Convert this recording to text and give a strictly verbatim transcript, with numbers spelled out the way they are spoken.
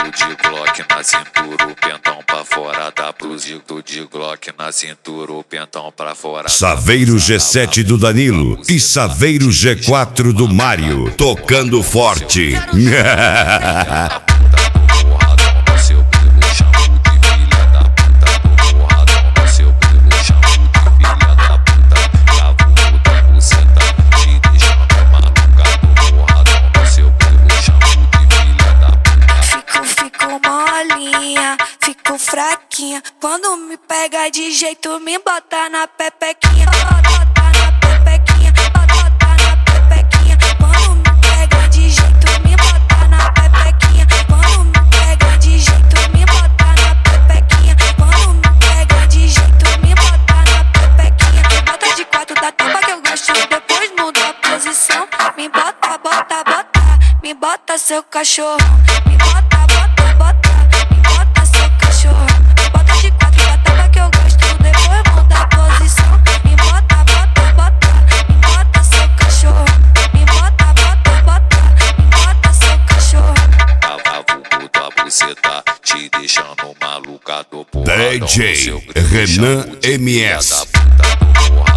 de Glock na cintura, o pentão pra fora da blusa. Tô de Glock na cintura, o pentão pra fora. Saveiro G sete do Danilo e Saveiro G quatro do Mário, tocando forte. Fico fraquinha quando me pega de jeito, me bota na pepequinha, bota na pepequinha, bota na pepequinha. Quando me pega de jeito, me bota na pepequinha. Quando me pega de jeito, me bota na pepequinha. Quando me pega de jeito, me bota na pepequinha. Bota de quatro da tampa que eu gosto, depois muda a posição. Me bota, bota, bota, me bota seu cachorro. Me bota, bota, bota, me bota seu cachorro. Bota de quatro da tampa que eu gosto, depois muda a posição. Me bota, bota, bota, me bota seu cachorro. Me bota, bota, bota, me bota seu cachorro. Cavalo da buceta, te deixando maluca do porradão. D J Renan M S.